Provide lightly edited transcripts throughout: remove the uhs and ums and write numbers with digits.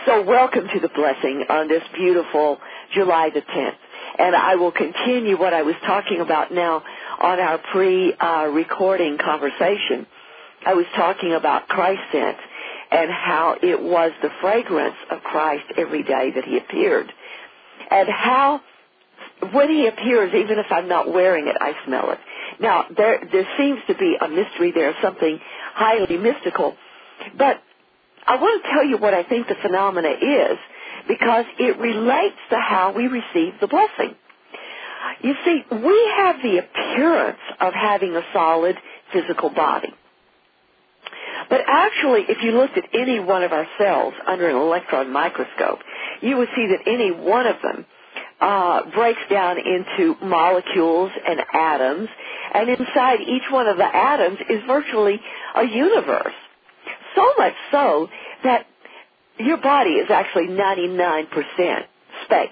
So welcome to the blessing on this beautiful July the 10th. And I will continue what I was talking about now on our pre-recording conversation. I was talking about Christ scent and how it was the fragrance of Christ every day that he appeared. And how when he appears, even if I'm not wearing it, I smell it. Now, there seems to be a mystery there, something highly mystical. But I want to tell you what I think the phenomena is, because it relates to how we receive the blessing. You see, we have the appearance of having a solid physical body. But actually, if you looked at any one of our cells under an electron microscope, you would see that any one of them breaks down into molecules and atoms, and inside each one of the atoms is virtually a universe. So much so that your body is actually 99% space.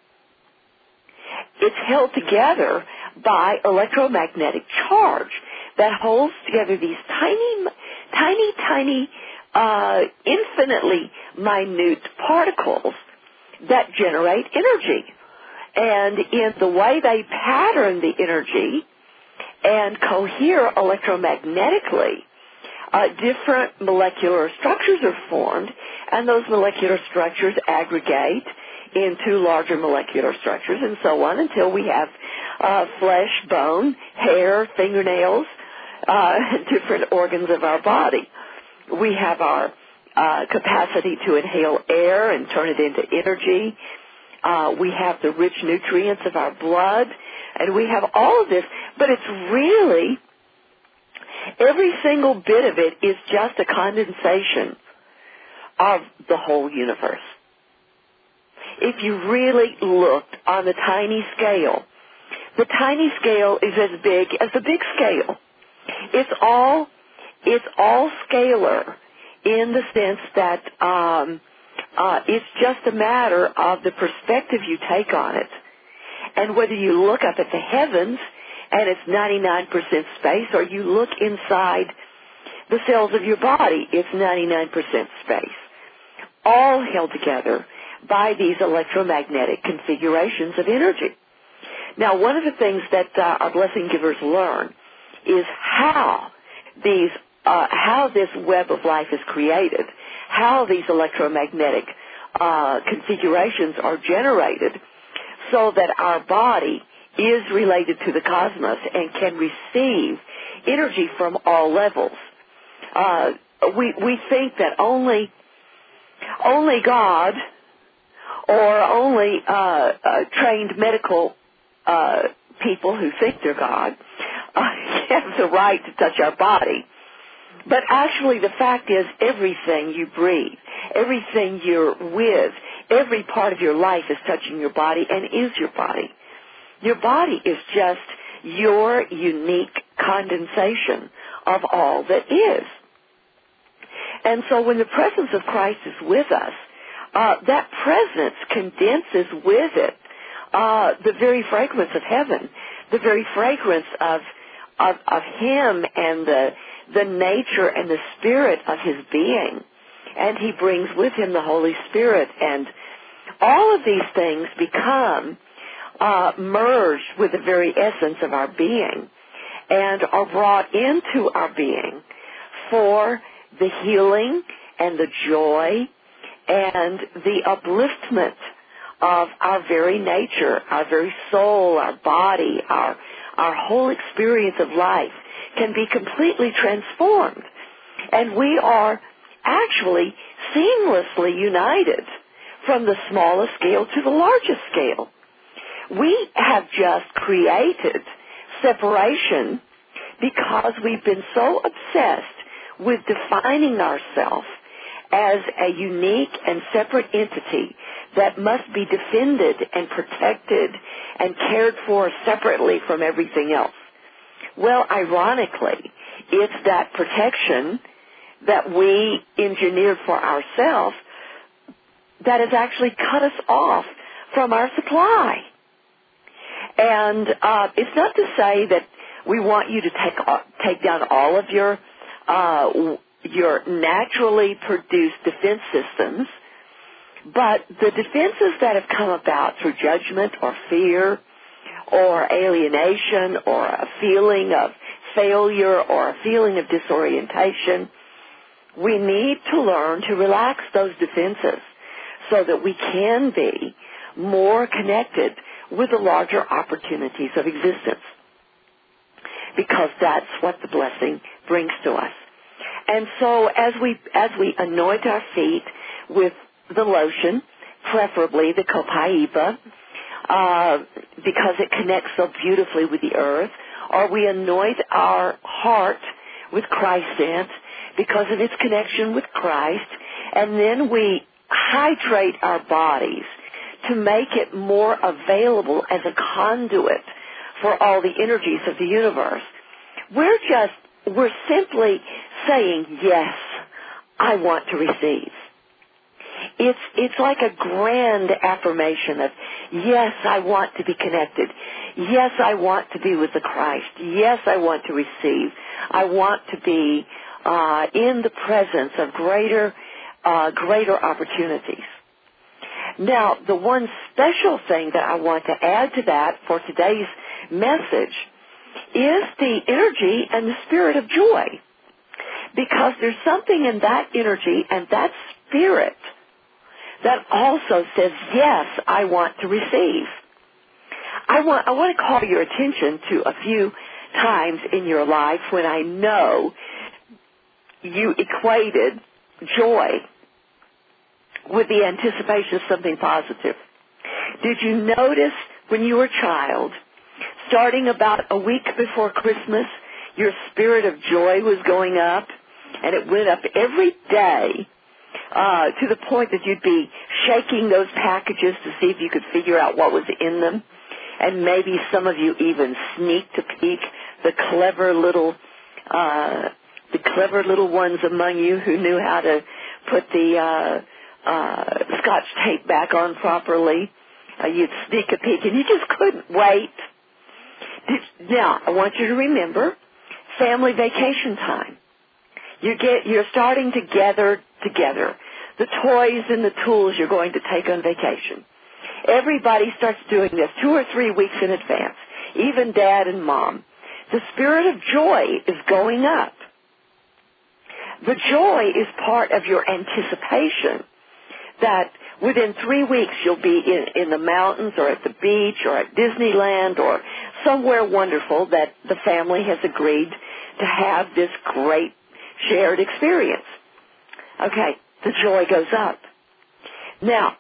It's held together by electromagnetic charge that holds together these tiny, infinitely minute particles that generate energy. And in the way they pattern the energy and cohere electromagnetically, different molecular structures are formed, and those molecular structures aggregate into larger molecular structures and so on until we have flesh, bone, hair, fingernails, different organs of our body. We have our capacity to inhale air and turn it into energy. We have the rich nutrients of our blood, and we have all of this, but it's really, every single bit of it is just a condensation of the whole universe. If you really looked on the tiny scale, the tiny scale is as big as the big scale. It's all scalar in the sense that it's just a matter of the perspective you take on it. And whether you look up at the heavens and it's 99% space, or you look inside the cells of your body, it's 99% space. All held together by these electromagnetic configurations of energy. Now, one of the things that our blessing givers learn is how this web of life is created, how these electromagnetic configurations are generated so that our body is related to the cosmos and can receive energy from all levels. We think that only God or only trained medical people who think they're God have the right to touch our body. But actually the fact is everything you breathe, everything you're with, every part of your life is touching your body and is your body. Your body is just your unique condensation of all that is. And so when the presence of Christ is with us, that presence condenses with it the very fragrance of heaven, the very fragrance of Him and the nature and the spirit of His being. And He brings with Him the Holy Spirit. And all of these things become merged with the very essence of our being and are brought into our being for the healing and the joy and the upliftment of our very nature, our very soul, our body, our whole experience of life can be completely transformed. And we are actually seamlessly united from the smallest scale to the largest scale. We have just created separation because we've been so obsessed with defining ourselves as a unique and separate entity that must be defended and protected and cared for separately from everything else. Well, ironically, it's that protection that we engineered for ourselves that has actually cut us off from our supply. And it's not to say that we want you to take down all of your naturally produced defense systems But the defenses that have come about through judgment or fear or alienation or a feeling of failure or a feeling of disorientation, we need to learn to relax those defenses so that we can be more connected with the larger opportunities of existence, because that's what the blessing brings to us. And so as we anoint our feet with the lotion, preferably the copaiba, because it connects so beautifully with the earth, or we anoint our heart with Christ scent because of its connection with Christ, and then we hydrate our bodies to make it more available as a conduit for all the energies of the universe. We're simply saying, yes, I want to receive. It's like a grand affirmation of, yes, I want to be connected. Yes, I want to be with the Christ. Yes, I want to receive. I want to be in the presence of greater opportunities. Now, the one special thing that I want to add to that for today's message is the energy and the spirit of joy, because there's something in that energy and that spirit that also says, yes, I want to receive. I want to call your attention to a few times in your life when I know you equated joy with the anticipation of something positive. Did you notice when you were a child, starting about a week before Christmas, your spirit of joy was going up, and it went up every day to the point that you'd be shaking those packages to see if you could figure out what was in them, and maybe some of you even sneaked a peek, the clever little ones among you who knew how to put the Scotch tape back on properly. You'd sneak a peek, and you just couldn't wait. Now, I want you to remember family vacation time. You're starting to gather together the toys and the tools you're going to take on vacation. Everybody starts doing this 2 or 3 weeks in advance, even Dad and Mom. The spirit of joy is going up. The joy is part of your anticipation that within 3 weeks you'll be in the mountains or at the beach or at Disneyland or somewhere wonderful that the family has agreed to have this great shared experience. Okay, the joy goes up. Now,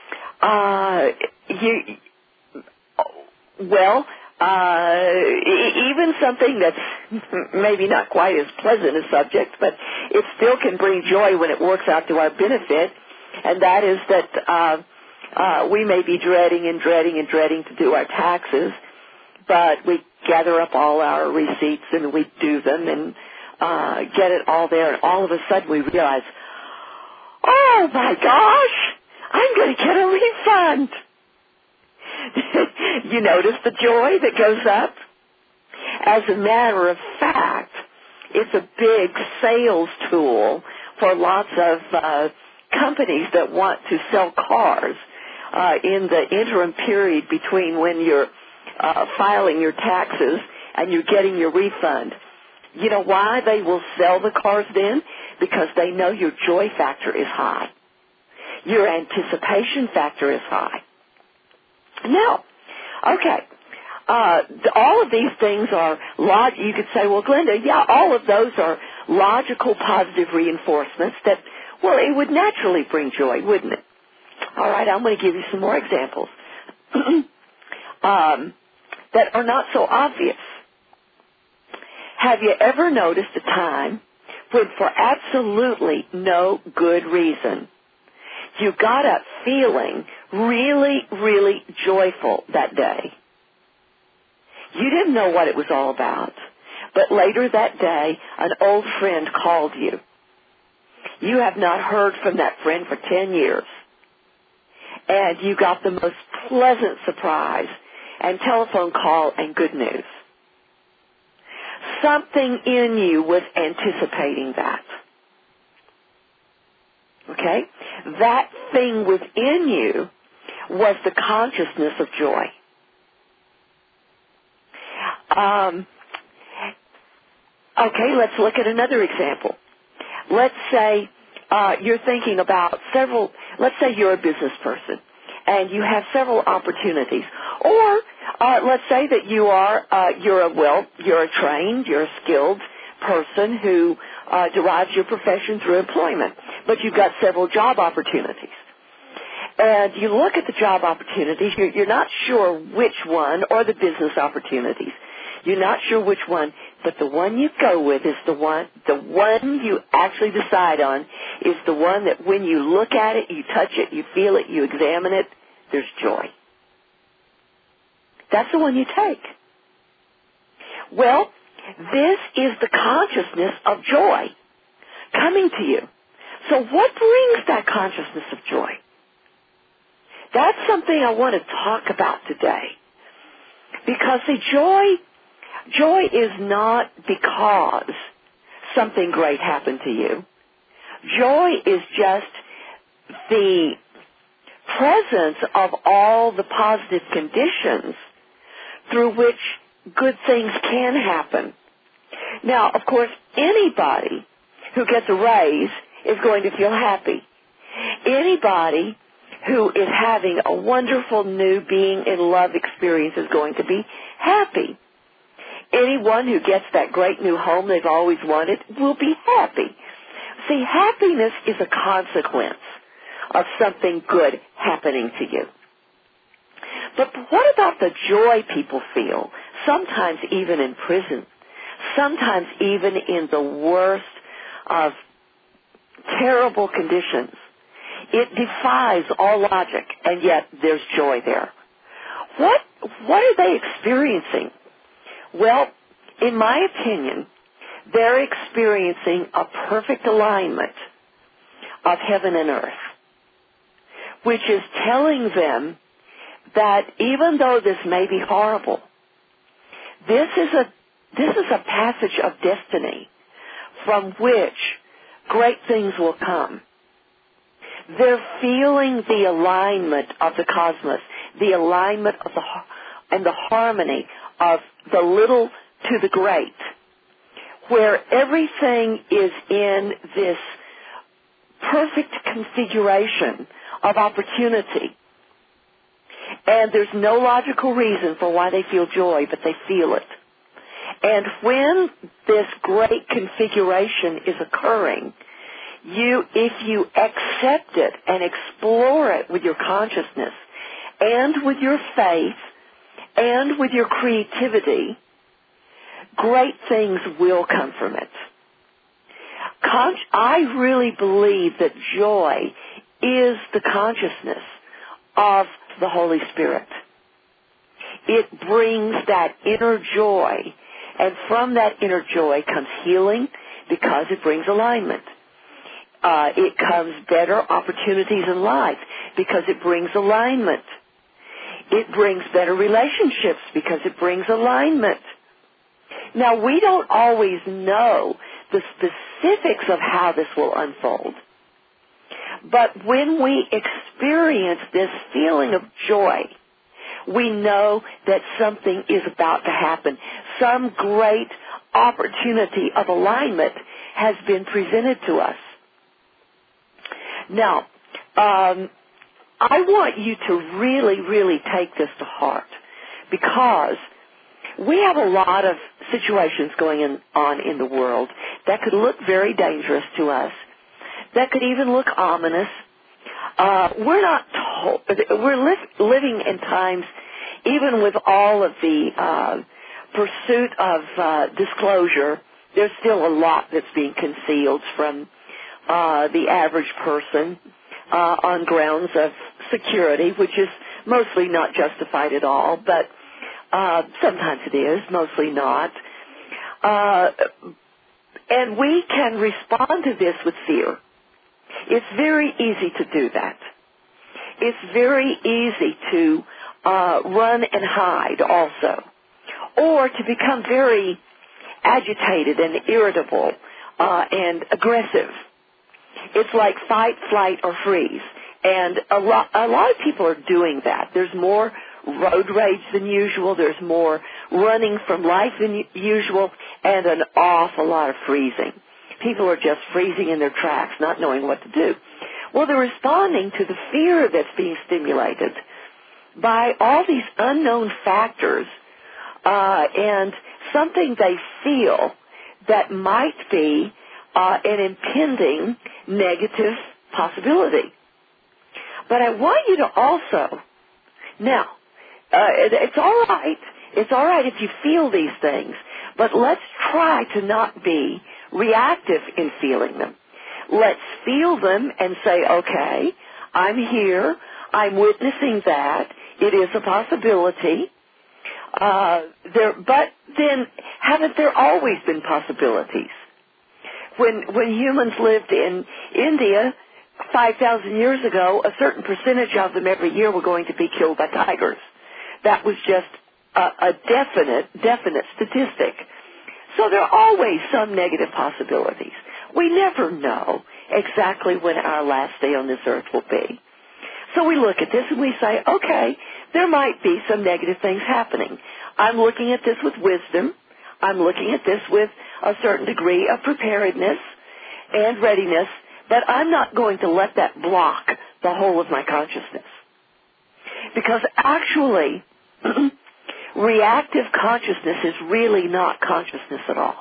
even something that's maybe not quite as pleasant a subject, but it still can bring joy when it works out to our benefit, and that is that we may be dreading to do our taxes, but we gather up all our receipts and we do them and get it all there, and all of a sudden we realize, oh my gosh, I'm going to get a refund. You notice the joy that goes up? As a matter of fact, it's a big sales tool for lots of companies that want to sell cars in the interim period between when you're filing your taxes and you're getting your refund. You know why they will sell the cars then? Because they know your joy factor is high. Your anticipation factor is high. Now, okay, all of these things are, you could say, well, Glenda, yeah, all of those are logical positive reinforcements that, well, it would naturally bring joy, wouldn't it? All right, I'm going to give you some more examples that are not so obvious. Have you ever noticed a time when for absolutely no good reason you got up feeling really, really joyful that day? You didn't know what it was all about, but later that day, an old friend called you. You have not heard from that friend for 10 years, and you got the most pleasant surprise and telephone call and good news. Something in you was anticipating that. Okay? That thing within you was the consciousness of joy. Okay, let's look at another example. Let's say you're thinking about let's say you're a business person and you have several opportunities. Or let's say that you're a trained, you're a skilled person who derives your profession through employment, but you've got several job opportunities. And you look at the job opportunities, you're not sure which one, or the business opportunities. You're not sure which one, but the one you go with is the one you actually decide on is the one that when you look at it, you touch it, you feel it, you examine it, there's joy. That's the one you take. Well, this is the consciousness of joy coming to you. So what brings that consciousness of joy? That's something I want to talk about today. Because, see, joy is not because something great happened to you. Joy is just the presence of all the positive conditions through which good things can happen. Now, of course, anybody who gets a raise is going to feel happy. Anybody who is having a wonderful new being in love experience is going to be happy. Anyone who gets that great new home they've always wanted will be happy. See, happiness is a consequence of something good happening to you. But what about the joy people feel, sometimes even in prison, sometimes even in the worst of terrible conditions? It defies all logic, and yet there's joy there. What are they experiencing? Well, in my opinion, they're experiencing a perfect alignment of heaven and earth, which is telling them that even though this may be horrible, this is a passage of destiny from which great things will come. They're feeling the alignment of the cosmos, the alignment of and the harmony of the little to the great, where everything is in this perfect configuration of opportunity. And there's no logical reason for why they feel joy, but they feel it. And when this great configuration is occurring, if you accept it and explore it with your consciousness and with your faith and with your creativity, great things will come from it. I really believe that joy is the consciousness of the Holy Spirit. It brings that inner joy, and from that inner joy comes healing because it brings alignment. It comes better opportunities in life because it brings alignment. It brings better relationships because it brings alignment. Now, we don't always know the specifics of how this will unfold. But when we experience this feeling of joy, we know that something is about to happen. Some great opportunity of alignment has been presented to us. Now, I want you to really, really take this to heart, because we have a lot of situations going on in the world that could look very dangerous to us, that could even look ominous. We're living in times, even with all of the pursuit of disclosure, there's still a lot that's being concealed from the average person on grounds of security, which is mostly not justified at all, but sometimes it is, mostly not. And we can respond to this with fear. It's very easy to do that. It's very easy to run and hide also, or to become very agitated and irritable and aggressive. It's like fight, flight, or freeze. And a lot of people are doing that. There's more road rage than usual. There's more running from life than usual, and an awful lot of freezing. People are just freezing in their tracks, not knowing what to do. Well, they're responding to the fear that's being stimulated by all these unknown factors and something they feel that might be an impending negative possibility. But I want you to also, now, it's all right. It's all right if you feel these things, but let's try to not be reactive in feeling them. Let's feel them and say, okay, I'm here. I'm witnessing that. It is a possibility. But then, haven't there always been possibilities? When humans lived in India 5,000 years ago, a certain percentage of them every year were going to be killed by tigers. That was just a definite statistic. So there are always some negative possibilities. We never know exactly when our last day on this earth will be. So we look at this and we say, okay, there might be some negative things happening. I'm looking at this with wisdom. I'm looking at this with a certain degree of preparedness and readiness, but I'm not going to let that block the whole of my consciousness. Because actually, reactive consciousness is really not consciousness at all.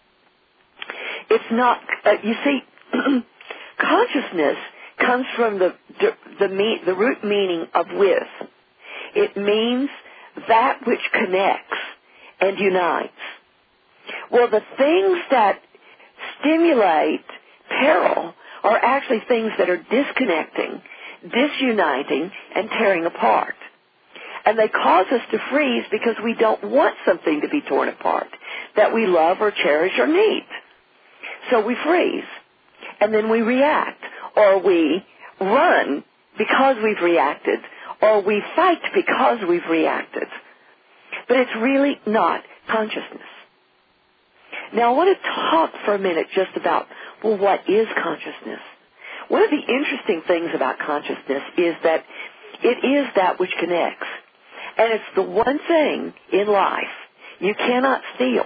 It's not, you see, consciousness comes from the root meaning of with. It means that which connects and unites. Well, the things that stimulate peril are actually things that are disconnecting, disuniting, and tearing apart. And they cause us to freeze because we don't want something to be torn apart that we love or cherish or need. So we freeze, and then we react, or we run because we've reacted, or we fight because we've reacted. But it's really not consciousness. Now I want to talk for a minute just about, well, what is consciousness? One of the interesting things about consciousness is that it is that which connects. And it's the one thing in life you cannot steal.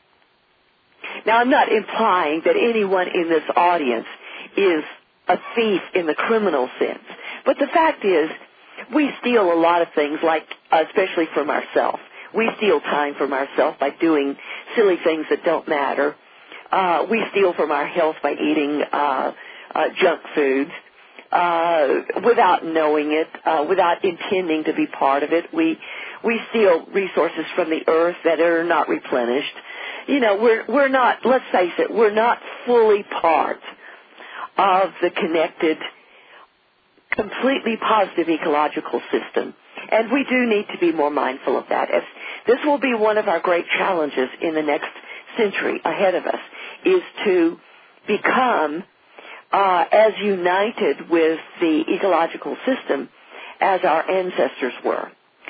Now, I'm not implying that anyone in this audience is a thief in the criminal sense. But the fact is, we steal a lot of things, like, especially from ourselves. We steal time from ourselves by doing silly things that don't matter. We steal from our health by eating junk foods. Without knowing it, without intending to be part of it. We steal resources from the earth that are not replenished. You know, we're not, let's face it, we're not fully part of the connected, completely positive ecological system. And we do need to be more mindful of that. As this will be one of our great challenges in the next century ahead of us, is to become as united with the ecological system as our ancestors were.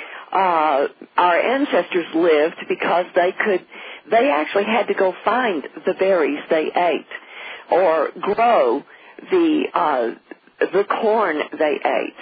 Our ancestors lived because they actually had to go find the berries they ate or grow the corn they ate.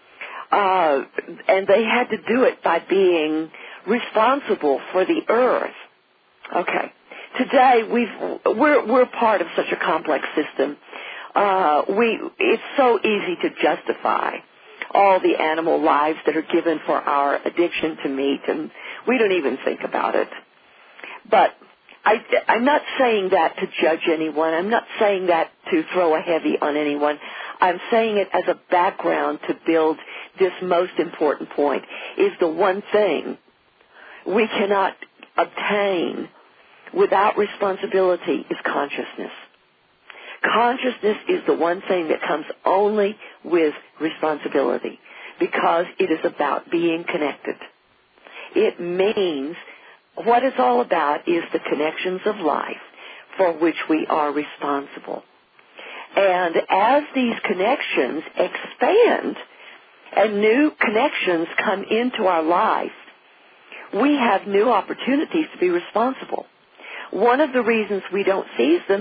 And they had to do it by being responsible for the earth. Okay. Today we're part of such a complex system. It's so easy to justify all the animal lives that are given for our addiction to meat, and we don't even think about it. But I'm not saying that to judge anyone. I'm not saying that to throw a heavy on anyone. I'm saying it as a background to build this most important point, is the one thing we cannot obtain without responsibility is consciousness. Consciousness is the one thing that comes only with responsibility because it is about being connected. It means what it's all about is the connections of life for which we are responsible. And as these connections expand and new connections come into our life, we have new opportunities to be responsible. One of the reasons we don't seize them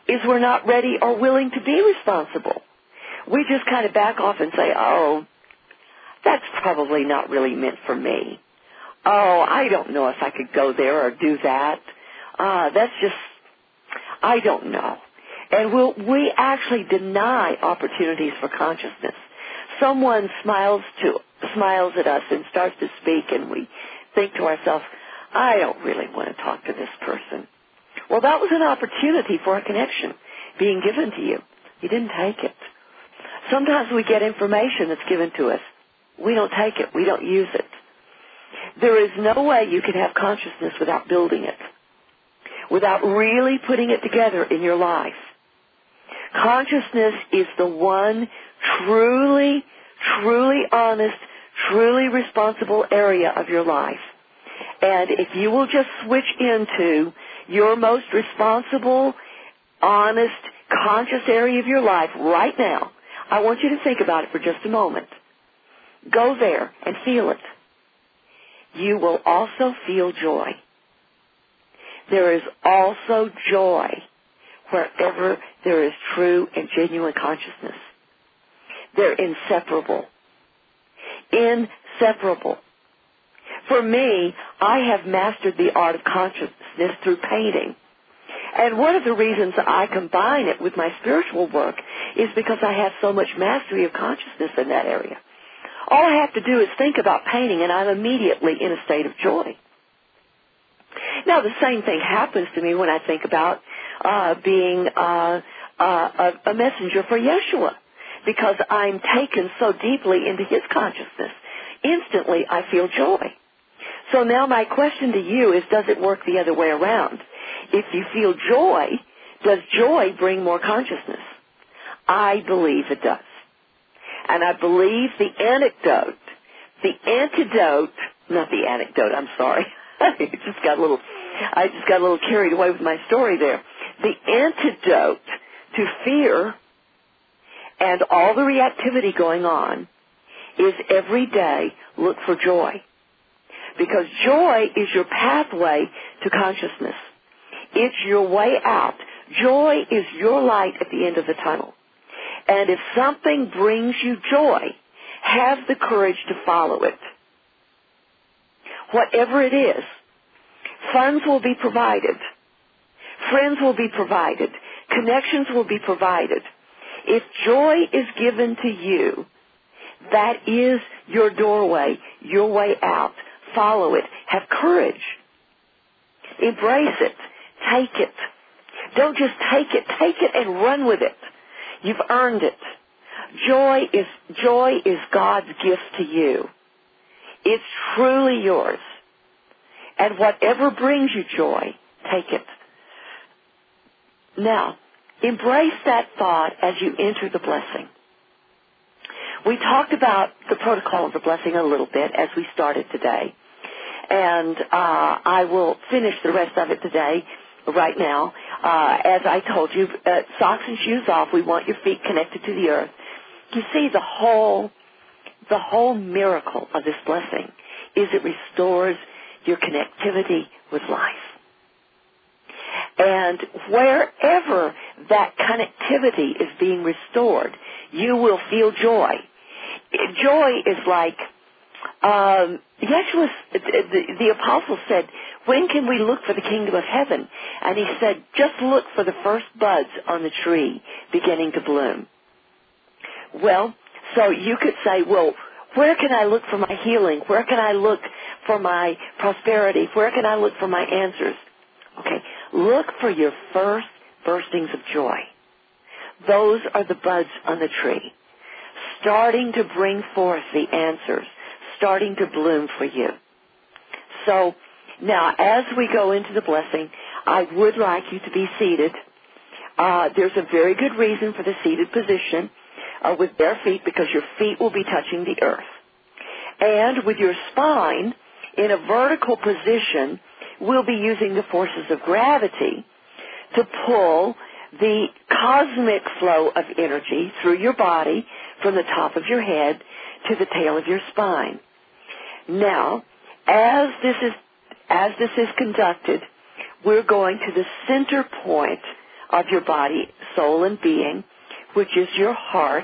is we're not ready or willing to be responsible. We just kind of back off and say, oh, that's probably not really meant for me. Oh, I don't know if I could go there or do that. That's just, I don't know. And we actually deny opportunities for consciousness. Someone smiles at us and starts to speak, and we think to ourselves, I don't really want to talk to this person. Well, that was an opportunity for a connection being given to you. You didn't take it. Sometimes we get information that's given to us. We don't take it. We don't use it. There is no way you can have consciousness without building it, without really putting it together in your life. Consciousness is the one truly, truly honest, truly responsible area of your life. And if you will just switch into your most responsible, honest, conscious area of your life right now, I want you to think about it for just a moment. Go there and feel it. You will also feel joy. There is also joy wherever there is true and genuine consciousness. They're inseparable. Inseparable. For me, I have mastered the art of consciousness through painting. And one of the reasons I combine it with my spiritual work is because I have so much mastery of consciousness in that area. All I have to do is think about painting, and I'm immediately in a state of joy. Now, the same thing happens to me when I think about being a messenger for Yeshua, because I'm taken so deeply into his consciousness. Instantly, I feel joy. So now my question to you is, does it work the other way around? If you feel joy, does joy bring more consciousness? I believe it does. And I believe the antidote, not the anecdote, I'm sorry. I just got a little carried away with my story there. The antidote to fear and all the reactivity going on is every day look for joy. Because joy is your pathway to consciousness. It's your way out. Joy is your light at the end of the tunnel. And if something brings you joy, have the courage to follow it. Whatever it is, funds will be provided. Friends will be provided. Connections will be provided. If joy is given to you, that is your doorway, your way out. Follow it. Have courage. Embrace it. Take it. Don't just take it and run with it. You've earned it. Joy is God's gift to you. It's truly yours. And whatever brings you joy, take it. Now, embrace that thought as you enter the blessing. We talked about the protocol of the blessing a little bit as we started today. And I will finish the rest of it today, right now. As I told you, socks and shoes off, we want your feet connected to the earth. You see, the whole miracle of this blessing is it restores your connectivity with life. And wherever that connectivity is being restored, you will feel joy. Joy is like, Yeshua, the apostle said, when can we look for the kingdom of heaven? And he said, just look for the first buds on the tree beginning to bloom. Well, so you could say, well, where can I look for my healing? Where can I look for my prosperity? Where can I look for my answers? Okay, look for your first burstings of joy. Those are the buds on the tree, starting to bring forth the answers, starting to bloom for you. So now, as we go into the blessing, I would like you to be seated. There's a very good reason for the seated position with bare feet, because your feet will be touching the earth. And with your spine in a vertical position, we'll be using the forces of gravity to pull the cosmic flow of energy through your body from the top of your head to the tail of your spine. Now, as this is conducted, we're going to the center point of your body, soul, and being, which is your heart.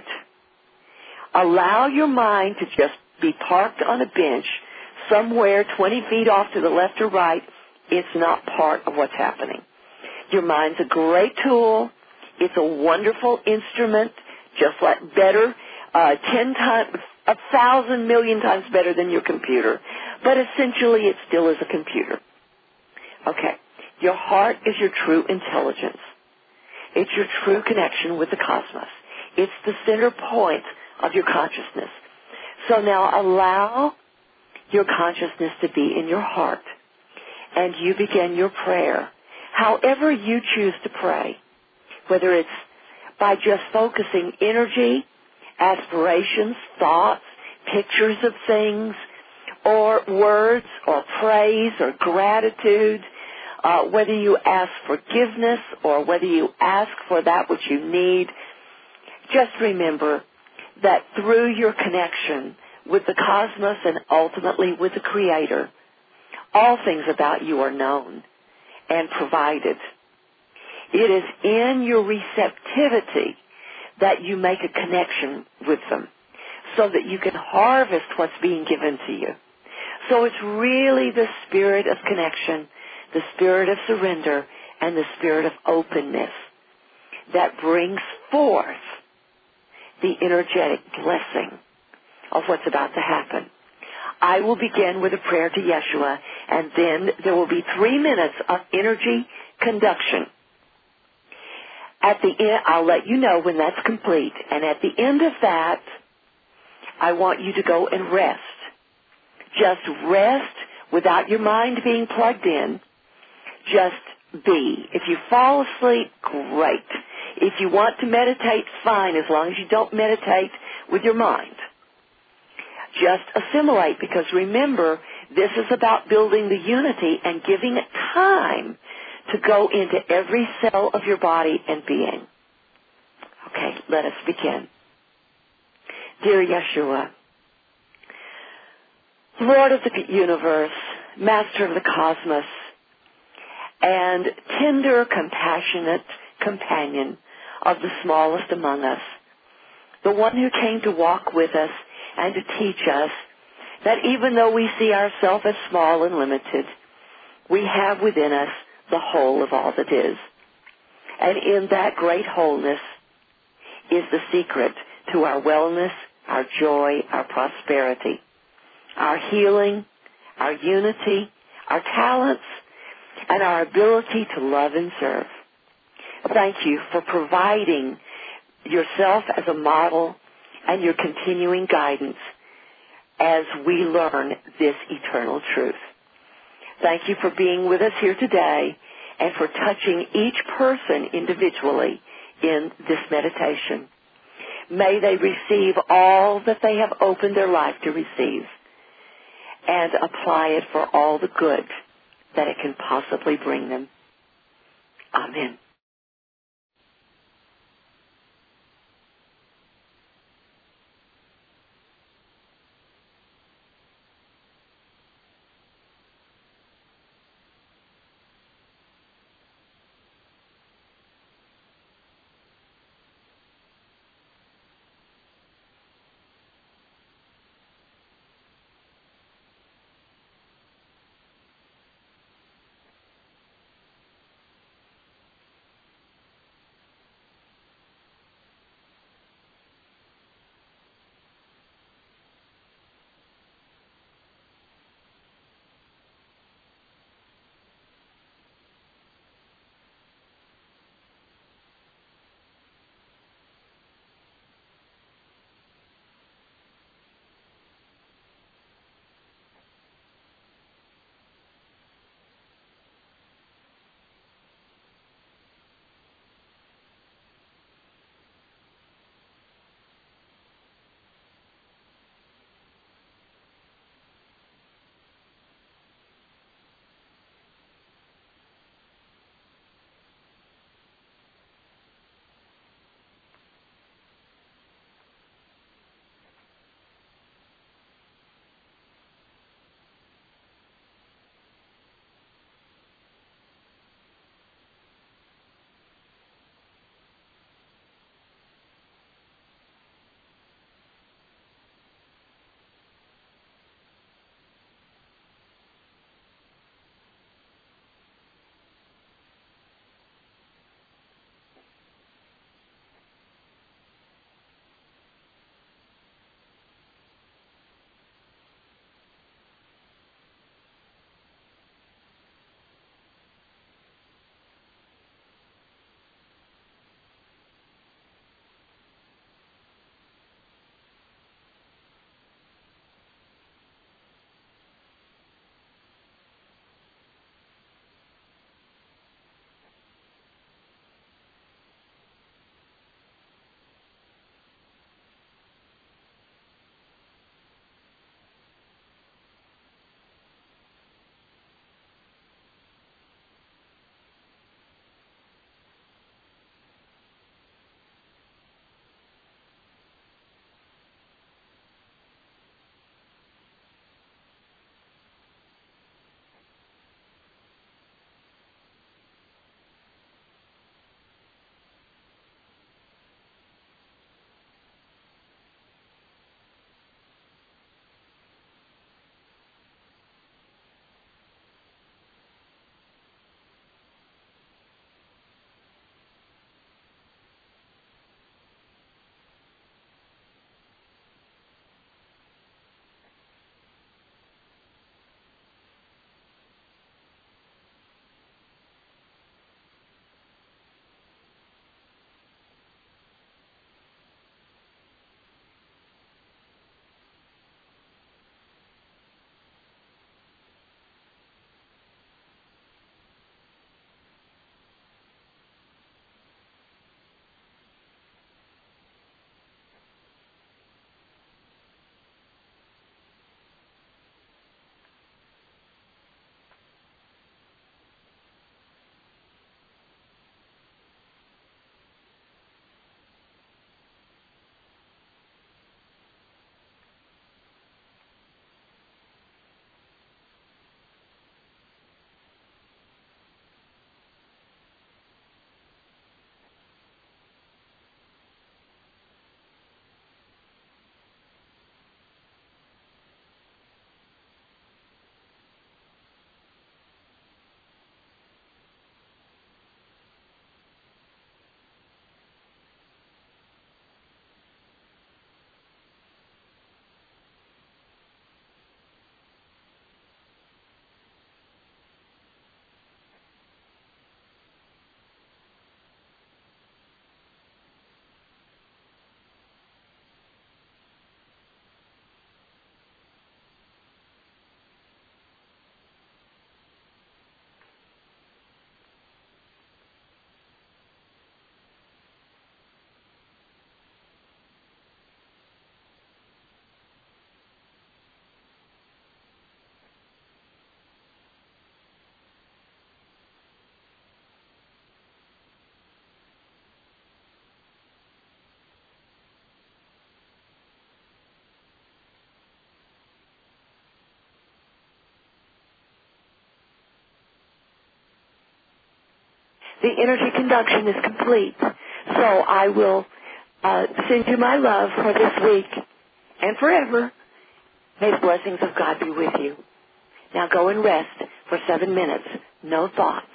Allow your mind to just be parked on a bench somewhere 20 feet off to the left or right. It's not part of what's happening. Your mind's a great tool. It's a wonderful instrument, just like better, 10 times, 1,000 million times better than your computer. But essentially, it still is a computer. Okay. Your heart is your true intelligence. It's your true connection with the cosmos. It's the center point of your consciousness. So now allow your consciousness to be in your heart, and you begin your prayer. However you choose to pray, whether it's by just focusing energy, aspirations, thoughts, pictures of things, or words, or praise, or gratitude, whether you ask forgiveness or whether you ask for that which you need, just remember that through your connection with the cosmos and ultimately with the Creator, all things about you are known and provided. It is in your receptivity that you make a connection with them so that you can harvest what's being given to you. So it's really the spirit of connection, the spirit of surrender, and the spirit of openness that brings forth the energetic blessing of what's about to happen. I will begin with a prayer to Yeshua, and then there will be 3 minutes of energy conduction. At the end, I'll let you know when that's complete, and at the end of that, I want you to go and rest. Just rest without your mind being plugged in. Just be. If you fall asleep, great. If you want to meditate, fine, as long as you don't meditate with your mind. Just assimilate, because remember, this is about building the unity and giving it time to go into every cell of your body and being. Okay, let us begin. Dear Yeshua, Lord of the universe, Master of the cosmos, and tender, compassionate companion of the smallest among us, the one who came to walk with us and to teach us that even though we see ourselves as small and limited, we have within us the whole of all that is. And in that great wholeness is the secret to our wellness, our joy, our prosperity, our healing, our unity, our talents, and our ability to love and serve. Thank you for providing yourself as a model and your continuing guidance as we learn this eternal truth. Thank you for being with us here today and for touching each person individually in this meditation. May they receive all that they have opened their life to receive and apply it for all the good that it can possibly bring them. Amen. the energy conduction is complete. So I will send you my love for this week and forever. May the blessings of God be with you. Now go and rest for 7 minutes. No thoughts.